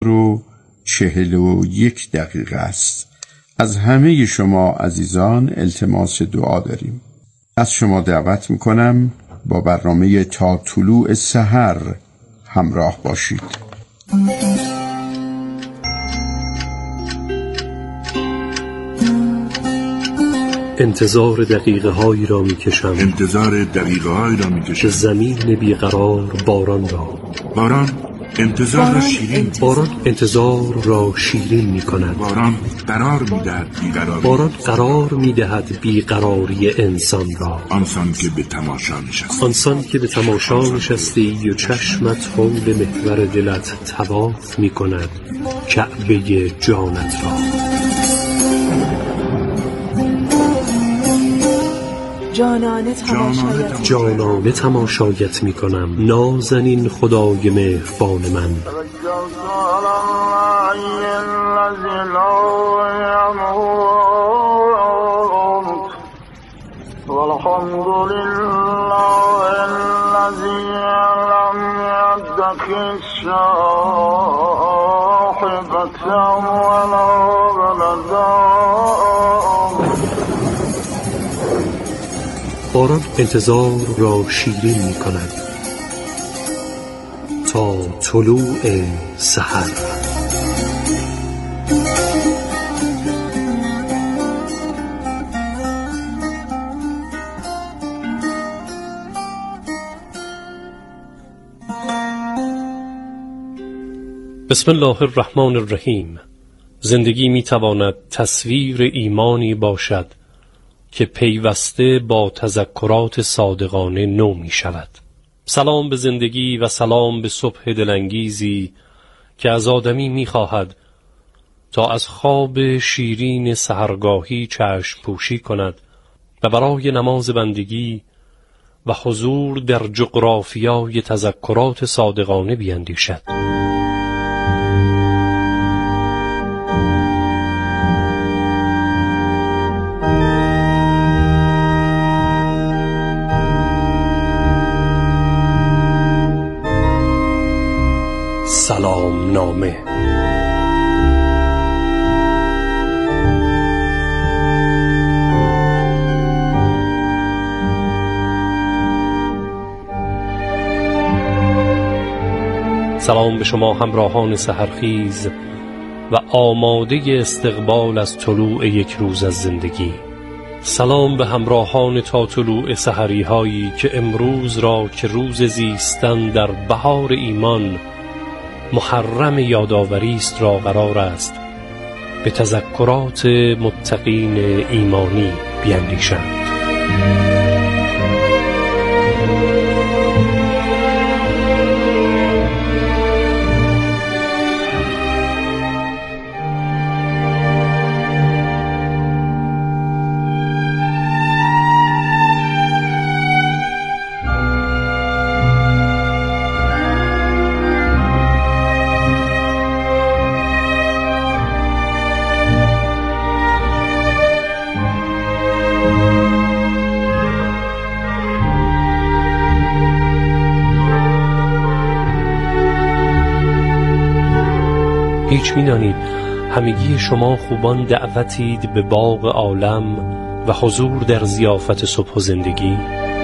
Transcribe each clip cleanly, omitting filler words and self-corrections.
9:41 است. از همه شما عزیزان التماس دعا داریم. از شما دعوت میکنم با برنامه تا طلوع سحر همراه باشید. انتظار دقیقه هایی را می کشم، که زمین بیقرار باران را. باران انتظار را شیرین می کند. باران قرار می دهد بیقراری انسان را. آنسان که به تماشا نشستی و چشمت حول محور دلت طواف می کند کعبه جانت را. جانانه تماشایت می کنم، نازنین خدای مهربان من. باران انتظار را شیرین می کند تا طلوع سحر. بسم الله الرحمن الرحیم. زندگی می تواند تصویر ایمانی باشد که پیوسته با تذکرات صادقانه نو می شود. سلام به زندگی و سلام به صبح دلانگیزی که از آدمی می خواهد تا از خواب شیرین سحرگاهی چشم پوشی کند و برای نماز بندگی و حضور در جغرافیای تذکرات صادقانه بیندیشد. سلام نامه. سلام به شما همراهان سحرخیز و آماده استقبال از طلوع یک روز از زندگی. سلام به همراهان تا طلوع سحری هایی که امروز را که روز زیستن در بهار ایمان محرم یادآوری است را قرار است به تذکرات متقین ایمانی بیندیشند. هیچ می‌دانید همگی شما خوبان دعوتید به باغ عالم و حضور در ضیافت صبح و زندگی.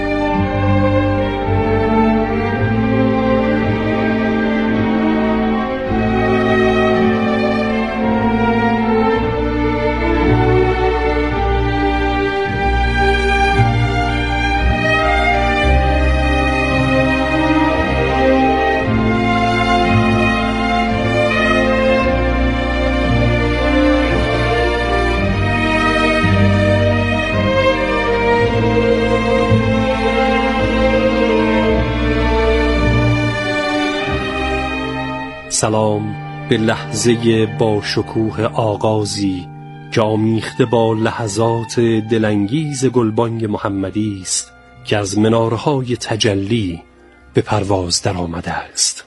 سلام به لحظه با شکوه آغازی که آمیخته با لحظات دلانگیز گلبانگ محمدی است که از منارهای تجلی به پرواز در آمده است.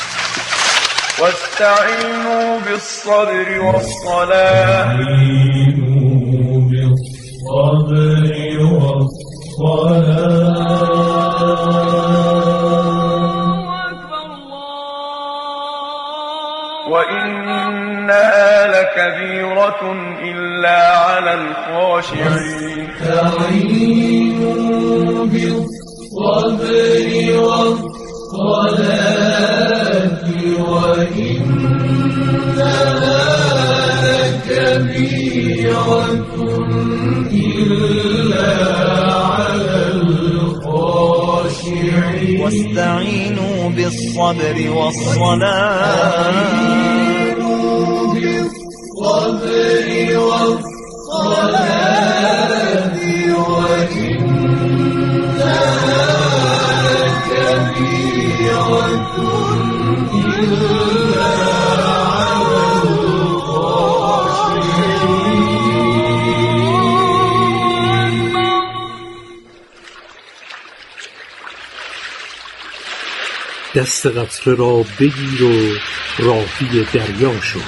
واستعینوا بالصبر والصلاة وإنها وإنها لكبيرة إلا على الخاشعين استعينوا بالصبر والصلاة وإنها لكبيرة إلا على الخاشعين واستعينوا بالصبر والصلاة وإنها لكبيرة إلا على الخاشعين. دست قطره را بگیر و راهی دریا شو.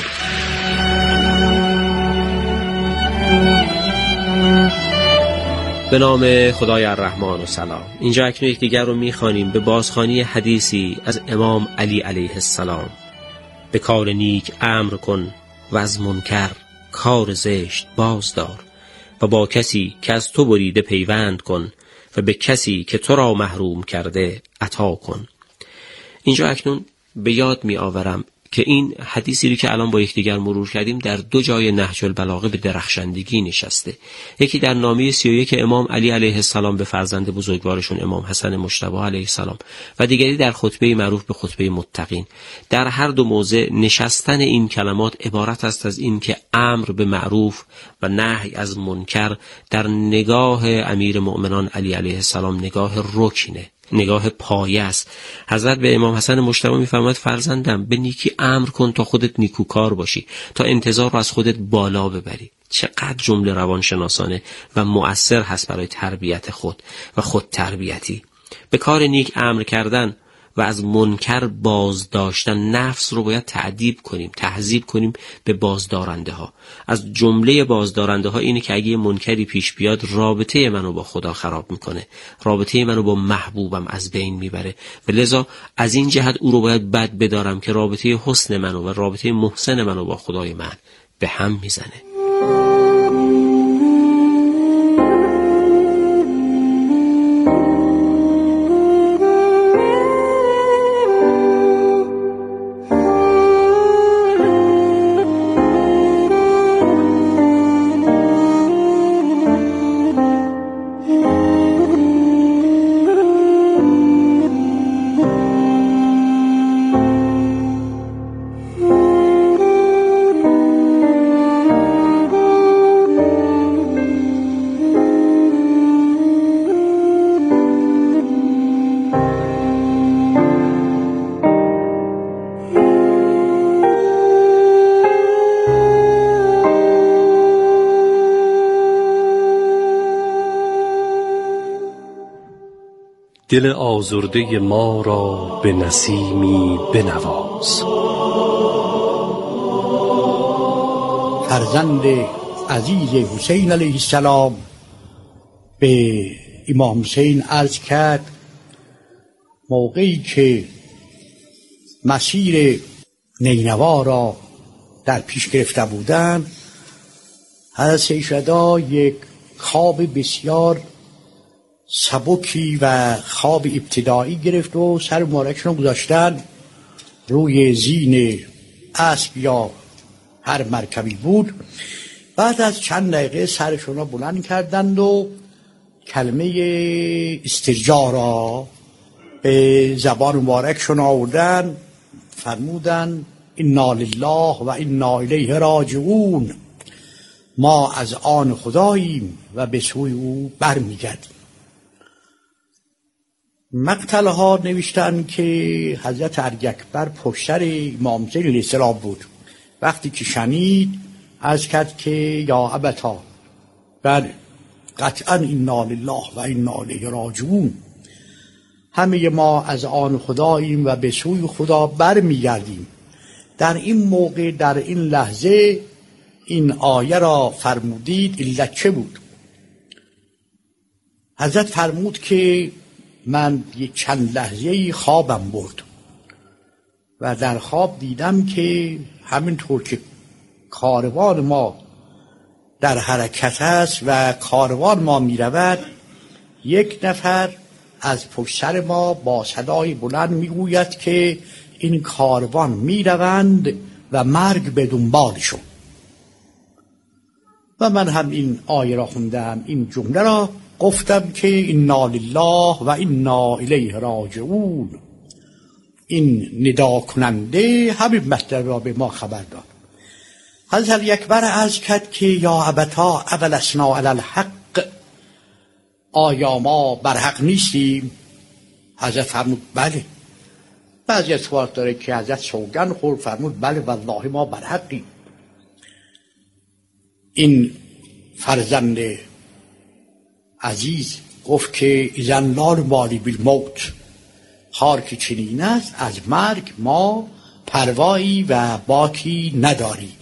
به نام خدای الرحمن و سلام. اینجا اکنون یکدیگر رو میخوانیم به بازخوانی حدیثی از امام علی علیه السلام. به کار نیک امر کن و از منکر کار زشت باز دار و با کسی که از تو بریده پیوند کن و به کسی که تو را محروم کرده عطا کن. اینجا اکنون به یاد می آورم که این حدیثی که الان با یکدیگر مرور کردیم در دو جای نهج البلاغه به درخشندگی نشسته. یکی در نامه 31 امام علی علیه السلام به فرزند بزرگوارشون امام حسن مجتبی علیه السلام و دیگری در خطبه معروف به خطبه متقین. در هر دو موضع نشستن این کلمات عبارت است از این که امر به معروف و نهی از منکر در نگاه امیر مؤمنان علی علیه السلام نگاه رکنه، نگاه پایه است. حضرت به امام حسن مجتبی میفرماید فرزندم به نیکی امر کن تا خودت نیکوکار باشی، تا انتظار رو از خودت بالا ببری. چقدر جمله روانشناسانه و مؤثر هست برای تربیت خود و خود تربیتی. به کار نیک امر کردن و از منکر باز داشتن. نفس رو باید تأدیب کنیم، تهذیب کنیم به بازدارنده ها. از جمله بازدارنده ها اینه که اگه منکری پیش بیاد رابطه منو با خدا خراب میکنه، رابطه منو با محبوبم از بین میبره و لذا از این جهت او رو باید بد بدارم که رابطه حسن منو و رابطه محسن منو با خدای من به هم میزنه. دل آزرده ما را به نسیمی بنواز. فرزند عزیز حسین علیه السلام به امام حسین عرض کرد موقعی که مسیر نینوا را در پیش گرفته بودند، حضرت سیدشهدا یک خواب بسیار سبکی و خواب ابتدایی گرفت و سر مبارکشون گذاشتن روی زین اسب یا هر مرکبی بود. بعد از چند دقیقه سرشون را بلند کردند و کلمه استرجاع را به زبان مبارکشون آوردن، فرمودن انا لله و انا الیه راجعون، ما از آن خداییم و به سوی او برمیگردیم. مقتل ها نوشتن که حضرت ارگ اکبر پشت سر امام حسین علیه السلام بود. وقتی که شنید عرض کرد که یا ابتا، بله قطعا انا لله و انا الیه راجعون، همه ما از آن خداییم و به سوی خدا برمیگردیم. در این موقع، در این لحظه این آیه را فرمودید، علت چه بود؟ حضرت فرمود که من یک چند لحظه‌ای خوابم برد و در خواب دیدم که همینطور که کاروان ما در حرکت است و کاروان ما می رود، یک نفر از پشت سر ما با صدای بلند می گوید که این کاروان می روند و مرگ به دنبالشون. و من هم این آیه را خوندم، این جمله را گفتم که انا لله و انا الیه راجعون. این ندا کننده همین مطلب را به ما خبر داد. حضرت علی اکبر عرض کرد که یا ابتا اولسنا علی الحق، آیا ما بر حق نیستیم؟ حضرت فرمود بله. بعضی اتفاق داره که حضرت سوگند خورد فرمود بله والله ما بر حقیم. این فرزند عزیز گفت که اذن لا نبالی بالموت، حال که چنین است از مرگ ما پروایی و باکی نداریم.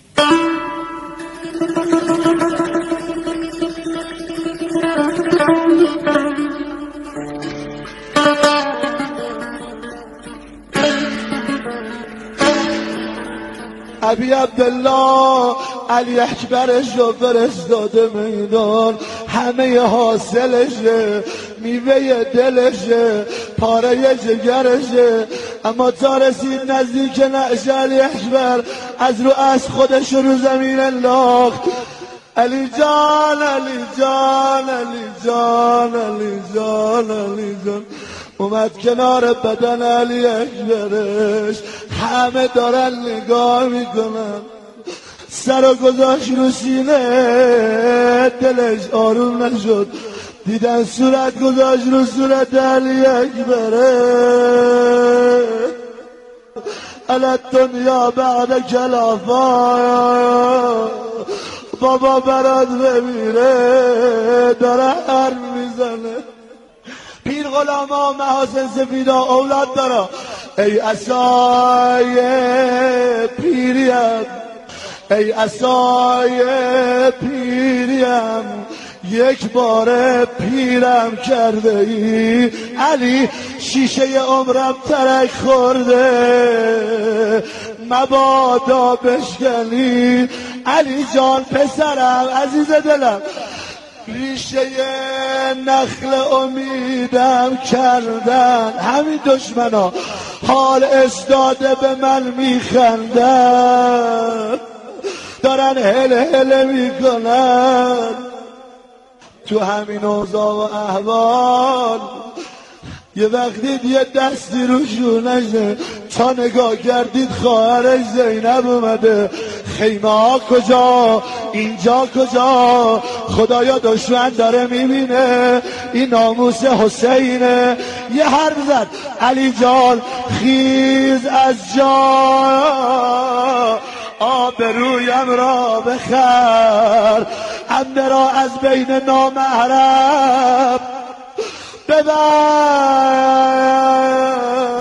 ابی عبدالله علی اکبرش رو فرستاده میدان، همه حاصلشه، میوه دلشه، پاره جگرشه، اما تا رسید نزدیک نعش علی اکبر از رو از خودش رو زمین انداخت. علی جان علی جان علی جان علی جان علی جان اومد کنار بدن علی اکبرش، همه دارن نگاه میکنن. سر و گذاشت رو سینه، دلش آروم نشد، دیدن صورت گذاشت رو صورت علی اکبره. علی دنیا بعد کلافا، بابا برات بمیره داره حرف میزنه. پیر غلاما محاسن سفیدا اولاد داره، ای عصای پیریم، ای عصای پیریم، یک بار پیرم کرده ای. علی شیشه عمرم ترک خورده، مبادا بشکنی. علی جان پسرم عزیز دلم، ریشه نخل امیدم کردن، همین دشمنا حال استاده به من میخندن، دارن هله هله میکنن. تو همین اوضاع و احوال یه وقتی یه دستی رو شونشه، تا نگاه کردید خواهرش زینب اومده. خیمه ها کجا؟ اینجا کجا؟ خدایا دشمن داره میبینه، این ناموس حسینه. یه حرف زد علی جان خیز از جا، آبرویم را بخر، عمه را از بین نامحرم ببر.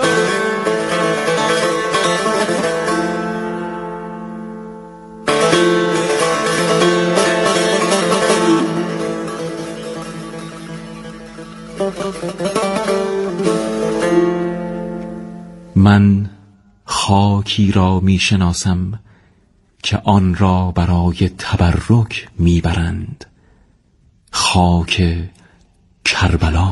من خاکی را می شناسم که آن را برای تبرک می برند، خاک کربلا.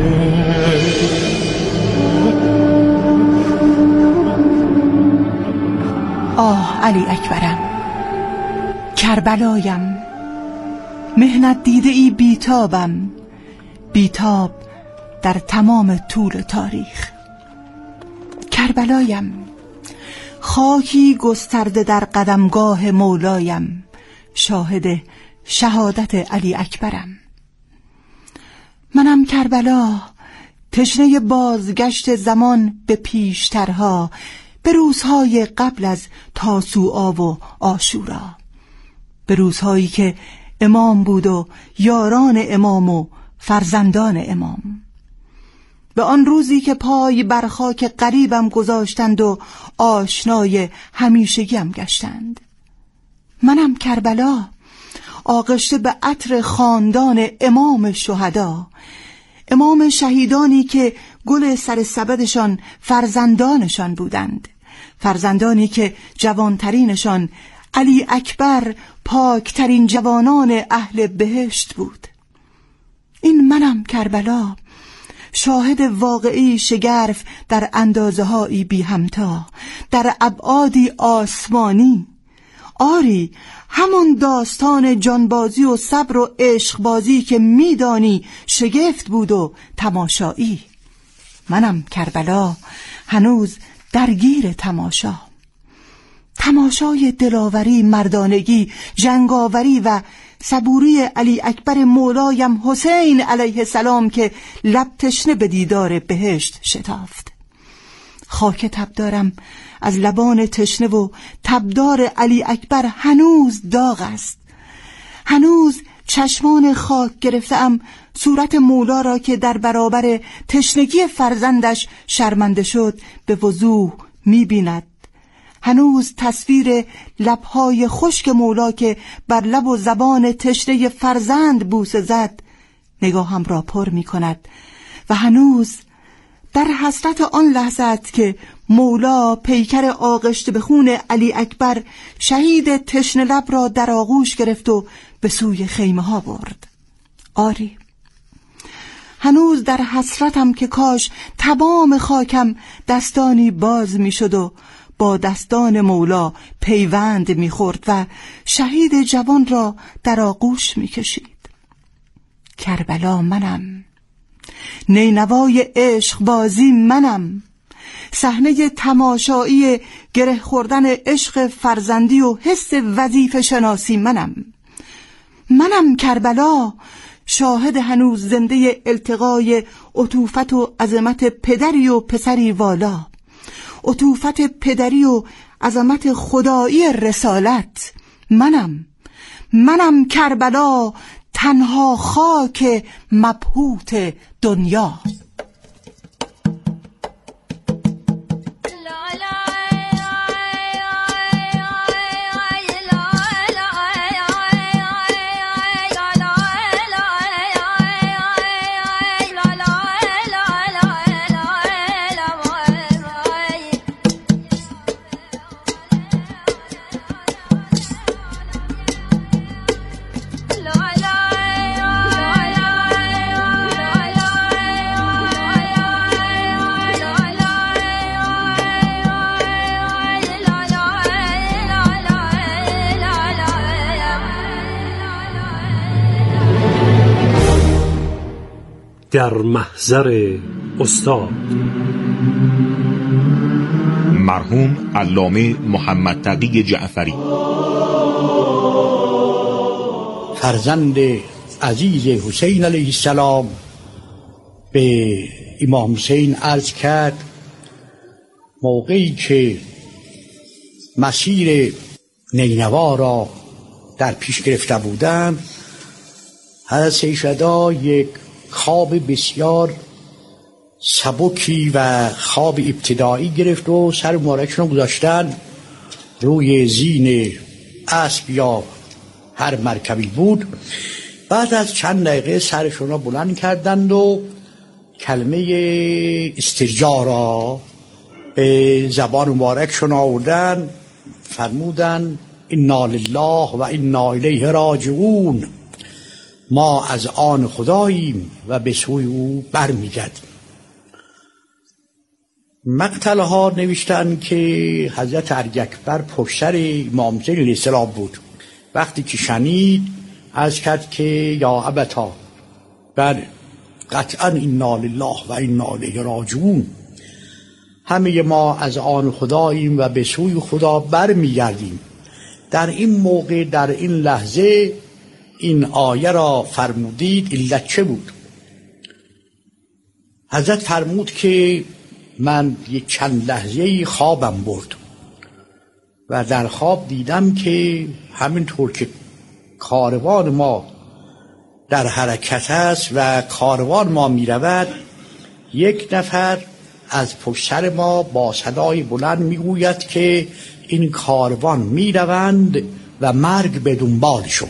آه علی اکبرم، کربلایم، مهنت دیده ای بیتابم، بیتاب در تمام طول تاریخ. کربلایم، خاکی گسترده در قدمگاه مولایم، شاهد شهادت علی اکبرم. منم کربلا، تشنه بازگشت زمان به پیشترها، به روزهای قبل از تاسوعا و عاشورا، به روزهایی که امام بود و یاران امام و فرزندان امام، به آن روزی که پای بر خاک قریبم گذاشتند و آشنای همیشگیم گشتند. منم کربلا، آغشته به عطر خاندان امام شهدا، امام شهیدانی که گل سر سبدشان فرزندانشان بودند، فرزندانی که جوانترینشان علی اکبر پاکترین جوانان اهل بهشت بود. این منم کربلا، شاهد واقعی شگرف در اندازه‌هایی بی همتا، در ابعادی آسمانی. آری، همون داستان جانبازی و صبر و عشقبازی که میدانی شگفت بود و تماشایی. منم کربلا، هنوز درگیر تماشای دلاوری، مردانگی، جنگاوری و صبوری علی اکبر مولایم حسین علیه السلام که لب تشنه به دیدار بهشت شتافت. خاک تبدارم از لبان تشنه و تبدار علی اکبر هنوز داغ است. هنوز چشمان خاک گرفتم صورت مولا را که در برابر تشنگی فرزندش شرمنده شد به وضوح می‌بیند. هنوز تصویر لب‌های خشک مولا که بر لب و زبان تشنه فرزند بوسه زد نگاهم را پر می‌کند و هنوز در حسرت آن لحظه است که مولا پیکر آغشته به خون علی اکبر شهید تشنه لب را در آغوش گرفت و به سوی خیمه ها برد. آری، هنوز در حسرتم که کاش تمام خاکم دستانی باز می شد و با دستان مولا پیوند می خورد و شهید جوان را در آغوش می کشید. کربلا منم، نینوای عشق بازی منم، صحنه تماشایی گره خوردن عشق فرزندی و حس وظیفه شناسی منم کربلا، شاهد هنوز زنده التقای عطوفت و عظمت پدری و پسری والا، عطوفت پدری و عظمت خدایی رسالت. منم کربلا، تنها خاک مبهوت دنیا. در محضر استاد مرحوم علامه محمد تقی جعفری، فرزند عزیز حسین علیه السلام، به امام حسین عرض کرد موقعی که مسیر نینوا را در پیش گرفته بودند، حضرت سیدشهدا یک خواب بسیار سبکی و خواب ابتدایی گرفت و سر مبارکشون گذاشتن روی زین اسب یا هر مرکبی بود. بعد از چند دقیقه سرشون را بلند کردند و کلمه استرجاع را به زبان مبارکشون آوردن، فرمودن انا لله و انا الیه راجعون، ما از آن خداییم و به سوی او برمیگردیم. مقتله ها نوشتن که حضرت ارگ اکبر پشت سر امام حسین علیه السلام بود. وقتی که شنید عرض کرد که یا ابتا، بله قطعا انا لله و انا الیه راجعون، همه ما از آن خداییم و به سوی خدا برمیگردیم. در این موقع، در این لحظه این آیه را فرمودید، علت چه بود؟ حضرت فرمود که من یک چند لحظه خوابم برد و در خواب دیدم که همینطور که کاروان ما در حرکت است و کاروان ما می رود، یک نفر از پشت سر ما با صدای بلند می گوید که این کاروان می روند و مرگ به دنبالشون.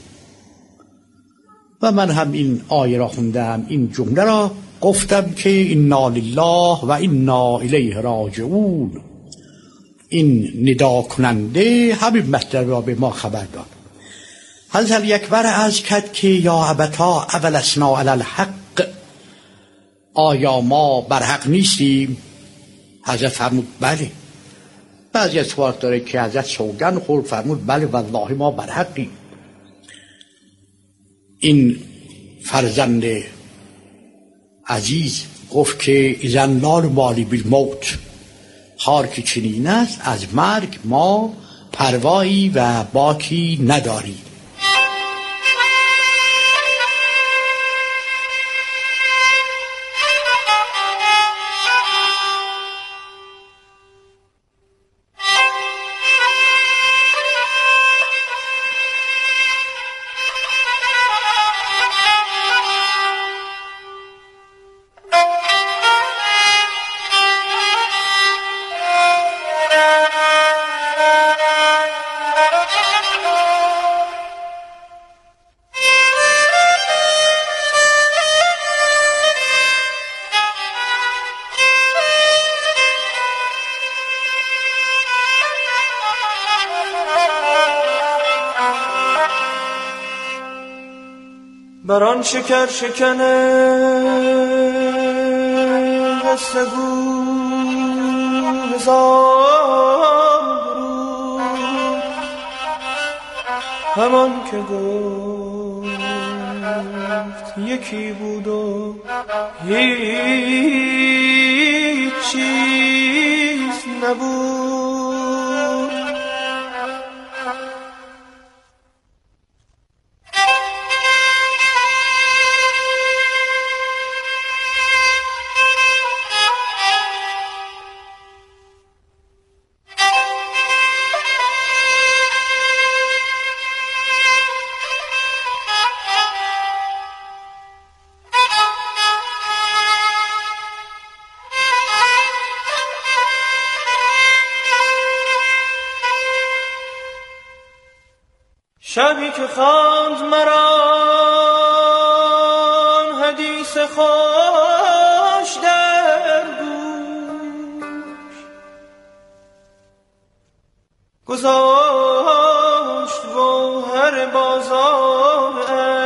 و من هم این آیه را خوندم، این جمله را گفتم که انا لله و انا الیه راجعون. این ندا کننده همین مطلب را به ما خبر داد. حضرت علی اکبر عرض کرد که یا ابتا اولسنا علی الحق، آیا ما بر حق نیستیم؟ حضرت فرمود بله. بعضی از روایات داره که حضرت سوگند خورد فرمود بله والله ما بر حقیم. این فرزند عزیز گفت که اذا نال مالی بالموت، حال که چنین است از مرگ ما پروایی و باکی نداریم. بران شکر شکنه هستگو هزار برود، همان که گفت یکی بود و هیچ چیز نبود. شبی که خواند مرا حدیث خوش در گوش، گذاشت گوهر بازار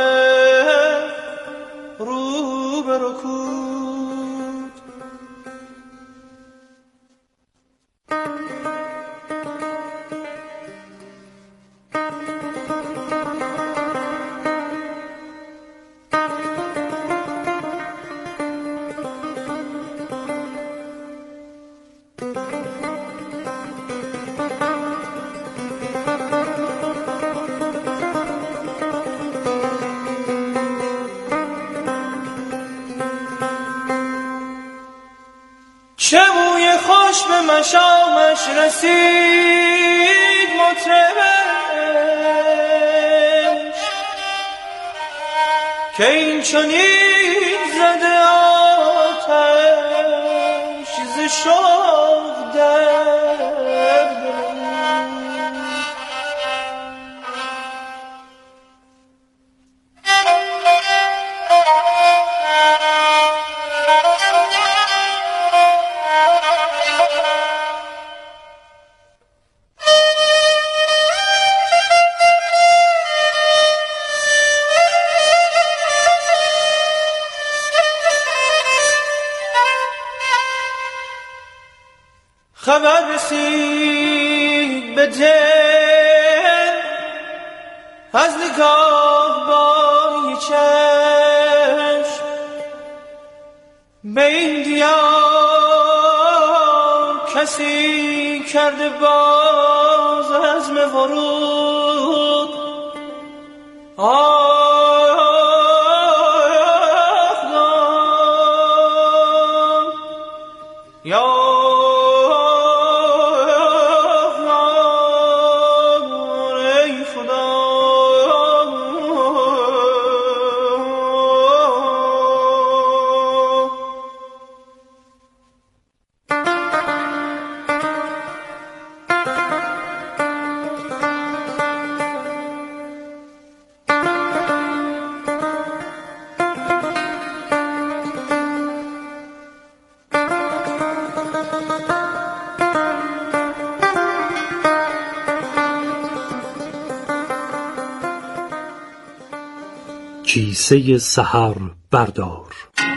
رو به رکود. چه بوی خوش به مشامش رسید مطربش، که این چنین زده آتش ز شوق در خبر رسید به دل از نگاه بای چشم، به این دیار کسی کرده باز عزم ورود. کیسه سحر بردار.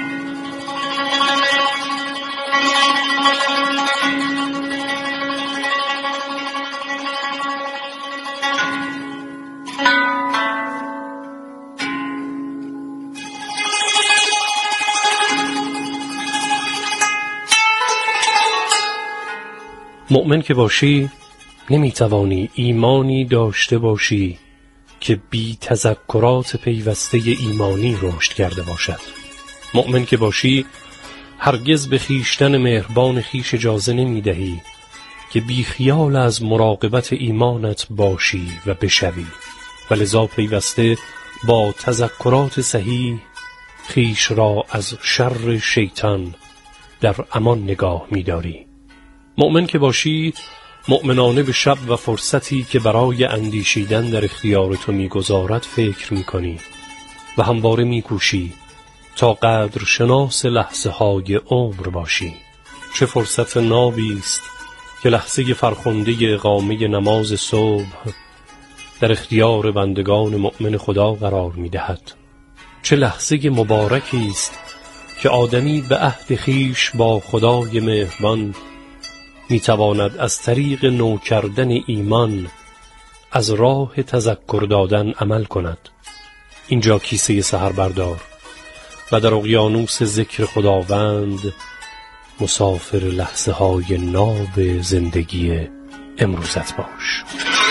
مؤمن که باشی نمیتوانی ایمانی داشته باشی که بی تذکرات پیوسته ایمانی رشد کرده باشد. مؤمن که باشی هرگز به خویشتن مهربان خویش اجازه نمیدهی که بی خیال از مراقبت ایمانت باشی و بشوی و لذا پیوسته با تذکرات صحیح خویش را از شر شیطان در امان نگاه می‌داری. مؤمن که باشی مؤمنانه به شب و فرصتی که برای اندیشیدن در اختیار تو می‌گذارد فکر می‌کنی و همواره می‌کوشی تا قدر شناس لحظه های عمر باشی. چه فرصت نابی است که لحظه فرخنده اقامه نماز صبح در اختیار بندگان مؤمن خدا قرار می‌دهد. چه لحظه مبارکی است که آدمی به عهد خویش با خدای مهربان میتواند از طریق نو کردن ایمان از راه تذکر دادن عمل کند. اینجا کیسه سحر بردار و در اقیانوس ذکر خداوند مسافر لحظه های ناب زندگی امروزت باش.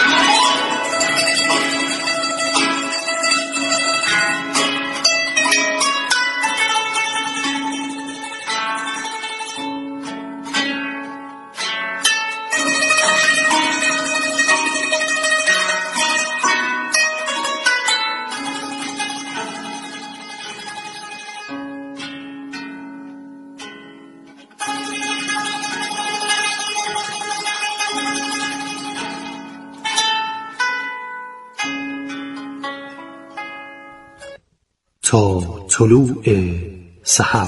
تا طلوع سحر.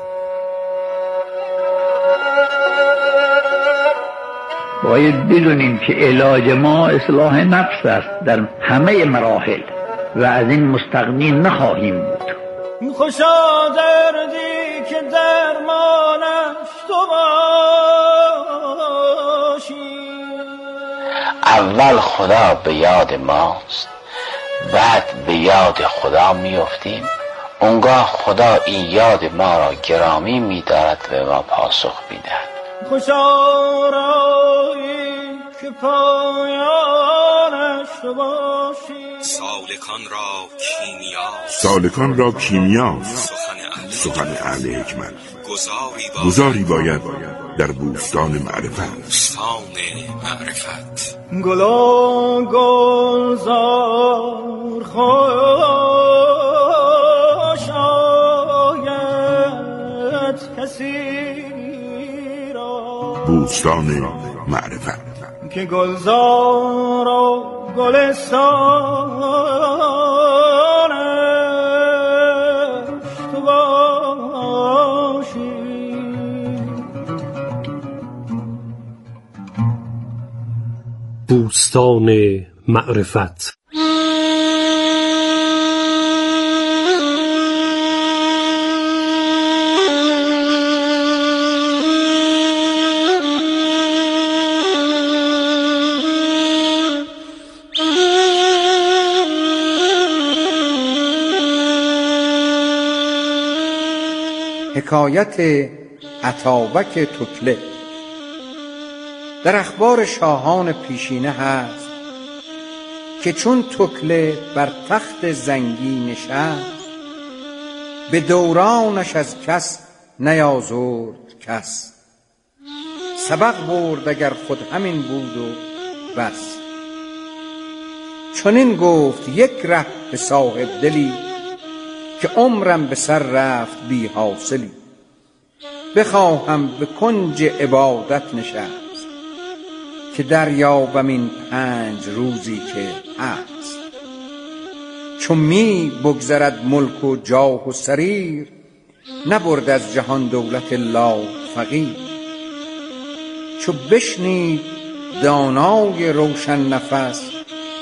باید بدونیم که علاج ما اصلاح نفس است در همه مراحل و از این مستغنی نخواهیم بود. خوشا دردی که درمانش تو باشی. اول خدا به یاد ماست، بعد به یاد خدا میافتیم. اونگاه خدا این یاد ما را گرامی می‌دارد و ما پاسخ می‌دهد. خوشا رایی که پایانش تو باشی. سالکان را کیمیاست سخن اهل حکمت. گذاری باید در بوستان معرفت. گلا گلزار خوش آید کسی را. بوستان معرفت که گلزار و گلستانش تو باشی. بوستان معرفت. حکایت اتابک تکله. در اخبار شاهان پیشینه هست که چون تکله بر تخت زنگی نشست، به دورانش از کس نیازرد کس. سبق برد اگر خود همین بود و بس. چنین گفت یک ره به صاحب دلی، که عمرم به سر رفت بی حاصلی. بخواهم به کنج عبادت نشست، که دریابم این 5 روزی که هست. چون می بگذرد ملک و جاه و سریر، نبرد از جهان دولت الله فقیر. چو بشنید دانای روشن نفس،